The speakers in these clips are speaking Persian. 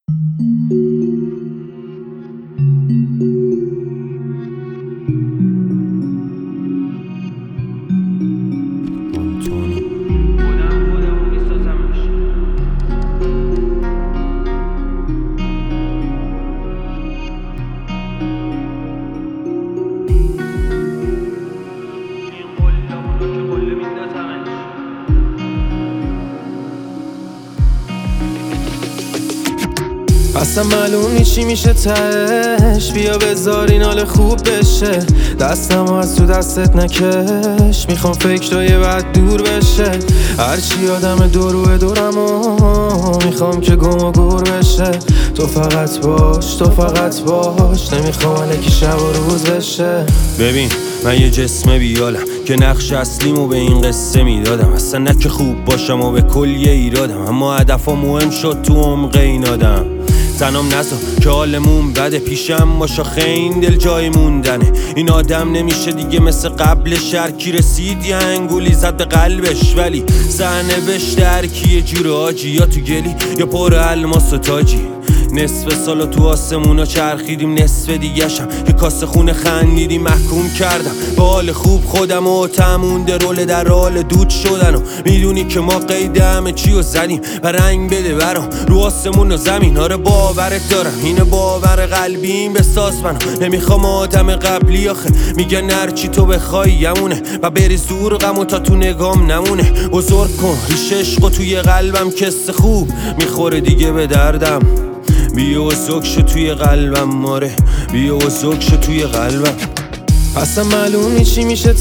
اصلا معلوم چی میشه تهش. بیا بذار این حال خوب بشه، دستمو از تو دستت نکش. میخوام فکرای بد دور بشه، هرچی آدم دور دورمو میخوام که گم و گور بشه. تو فقط باش، تو فقط باش، نمیخوام الکی شب و روز بشه. ببین من یه جسم بیالم که نقش اصلیمو به این قصه میدادم. اصلا نه که خوب باشم و به کلیه ایرادم، اما هدفم مهم شد تو عمق این آدم. تنم نزا که حالمون بده، پیشم باشا خیلی دل جای موندنه. این آدم نمیشه دیگه مثل قبل، شرکی رسید یه انگولی زد به قلبش. ولی سرنوشت هرکی یه جور آجی، یا تو گلی یا پر الماس و تاجی. نصف سالو تو آسمونا چرخیدیم، نصف دیگه‌شم که کاسه خونه خندیدیم. محکوم کردم به حال خوب خودم و تمونده رول در حال دود شدن. و میدونی که ما قید همه چی رو زدیم و رنگ بده برام رو آسمون و زمین. آره باورت دارم اینه باور قلبیم، بساز منو نمیخوام آدم قبلی. آخه میگن هرچی تو بخوای یمونه و بری زور غمو تا تو نگام نمونه. بزرگ کن ریش عشقو توی قلبم، کس خوب میخوره دیگه به دردم. بیا و زکشو توی قلبم، ماره بیا و زکشو توی قلبم. اصلا معلوم چی میشه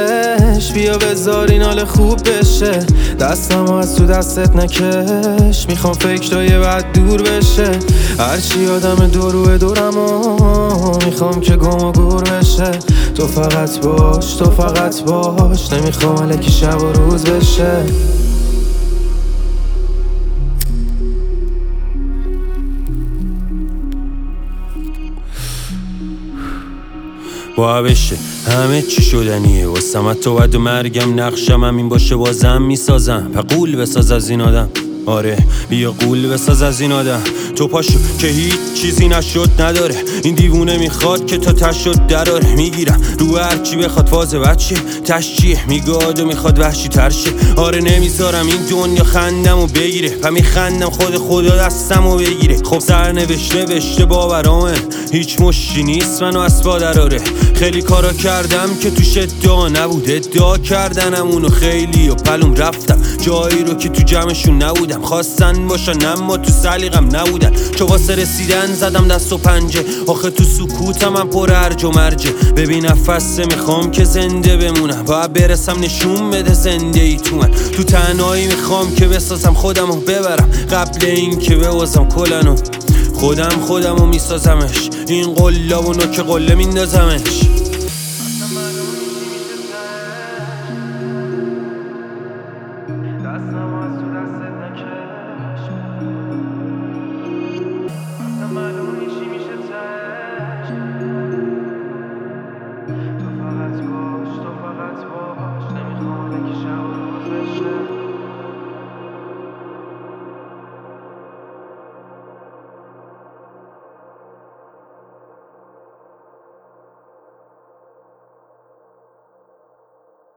تهش. بیا بذار این حال خوب بشه، دستمو از تو دستت نکش. میخوام فکرای بد دور بشه، هرچی آدم دور دورمو میخوام که گم و گور بشه. تو فقط باش، تو فقط باش، نمیخوام الکی شب و روز بشه. با بشه همه چی شدنیه واسم، تو بعد مرگم نقشم همین باشه بازم میسازم. و قول بساز از این آدم، آره بیا قول بساز از این آدم. تو پاشو که هیچ چیزی نشد نداره، این دیوونه میخواد که تا تشد دراره. میگیرم رو هرچی بخواد فاز بچه تشچیه، میگاد و میخواد وحشی ترشه. آره نمیذارم این دنیا خندمو بگیره و میخندم خدا دستمو بگیره. خب سرنوشت نوشته باورامه، هیچ مشتی نیست منو از پا دراره. خیلی کارا کردم که توش ادعا نبود، ادعا کردنم اونو خیلی و پلوم رفتم جایی رو که تو جمعشون نبودم. خواستن باشن اما تو سلیقم نبودن، چو واسه رسیدن زدم دست و پنجه. آخه تو سکوتم من پر هرج و مرجه. ببین نفسه میخوام که زنده بمونم، باید برسم نشون بده زنده ای تو من. تو تنهایی میخوام که بسازم خودمو ببرم، قبل این که بوزم کلنو خودمو میسازمش. این قلابونو که قله میندازمش.